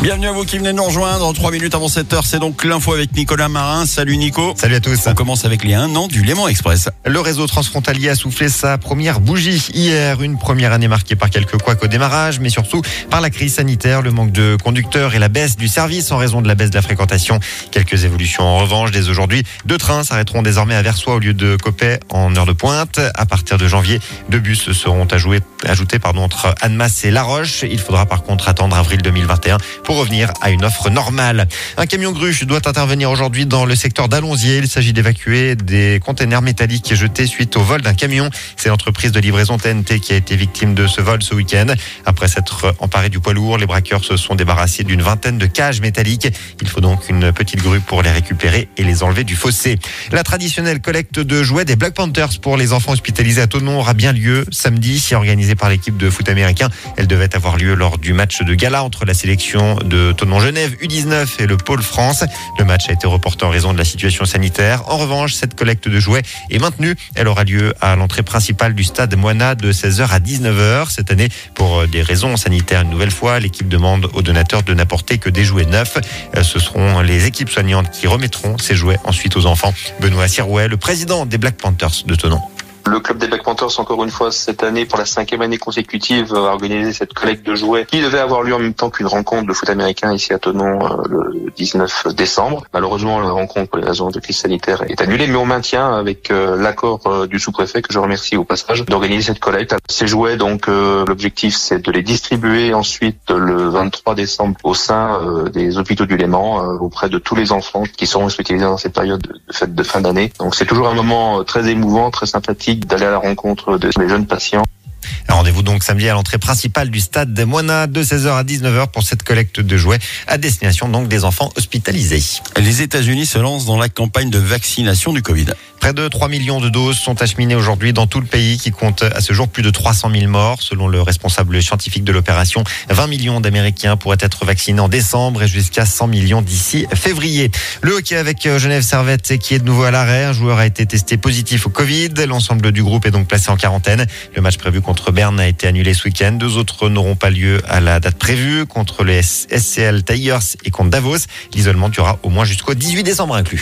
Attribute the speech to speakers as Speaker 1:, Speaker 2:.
Speaker 1: Bienvenue à vous qui venez de nous rejoindre. 3 minutes avant 7h, c'est donc l'info avec Nicolas Marin. Salut Nico.
Speaker 2: Salut à tous.
Speaker 1: On commence avec les 1 an du Léman Express.
Speaker 2: Le réseau transfrontalier a soufflé sa première bougie hier. Une première année marquée par quelques couacs au démarrage, mais surtout par la crise sanitaire, le manque de conducteurs et la baisse du service en raison de la baisse de la fréquentation. Quelques évolutions en revanche. Dès aujourd'hui, 2 trains s'arrêteront désormais à Versoix au lieu de Coppet en heure de pointe. À partir de janvier, 2 bus seront ajoutés entre Annemasse et La Roche. Il faudra par contre attendre avril 2021 pour revenir à une offre normale. Un camion grue doit intervenir aujourd'hui dans le secteur d'Allonzier. Il s'agit d'évacuer des containers métalliques jetés suite au vol d'un camion. C'est l'entreprise de livraison TNT qui a été victime de ce vol ce week-end. Après s'être emparé du poids lourd, les braqueurs se sont débarrassés d'une vingtaine de cages métalliques. Il faut donc une petite grue pour les récupérer et les enlever du fossé. La traditionnelle collecte de jouets des Black Panthers pour les enfants hospitalisés à Thonon aura bien lieu samedi, organisée par l'équipe de foot américain. Elle devait avoir lieu lors du match de gala entre la sélection de Thonon-Genève U19 et le Pôle France. Le match a été reporté en raison de la situation sanitaire. En revanche, cette collecte de jouets est maintenue. Elle aura lieu à l'entrée principale du stade Moina de 16h à 19h. Cette année, pour des raisons sanitaires, une nouvelle fois, l'équipe demande aux donateurs de n'apporter que des jouets neufs. Ce seront les équipes soignantes qui remettront ces jouets ensuite aux enfants. Benoît Sirouet, le président des Black Panthers de Thonon.
Speaker 3: Le club des Black Panthers, encore une fois, cette année, pour la 5e année consécutive, a organisé cette collecte de jouets qui devait avoir lieu en même temps qu'une rencontre de foot américain ici à Thonon le 19 décembre. Malheureusement, la rencontre, pour les raisons de crise sanitaire, est annulée, mais on maintient, avec l'accord du sous-préfet, que je remercie au passage, d'organiser cette collecte. Ces jouets, donc, l'objectif, c'est de les distribuer ensuite le 23 décembre au sein des hôpitaux du Léman, auprès de tous les enfants qui seront hospitalisés dans cette période de fête de fin d'année. Donc, c'est toujours un moment très émouvant, très sympathique, d'aller à la rencontre de mes jeunes patients.
Speaker 2: Rendez-vous donc samedi à l'entrée principale du stade de Moina de 16h à 19h pour cette collecte de jouets à destination donc des enfants hospitalisés.
Speaker 1: Les États-Unis se lancent dans la campagne de vaccination du Covid.
Speaker 2: Près de 3 millions de doses sont acheminées aujourd'hui dans tout le pays qui compte à ce jour plus de 300 000 morts. Selon le responsable scientifique de l'opération, 20 millions d'Américains pourraient être vaccinés en décembre et jusqu'à 100 millions d'ici février. Le hockey avec Genève Servette qui est de nouveau à l'arrêt. Un joueur a été testé positif au Covid. L'ensemble du groupe est donc placé en quarantaine. Le match prévu contre Berne a été annulé ce week-end. 2 autres n'auront pas lieu à la date prévue contre les SCL Tigers et contre Davos. L'isolement durera au moins jusqu'au 18 décembre inclus.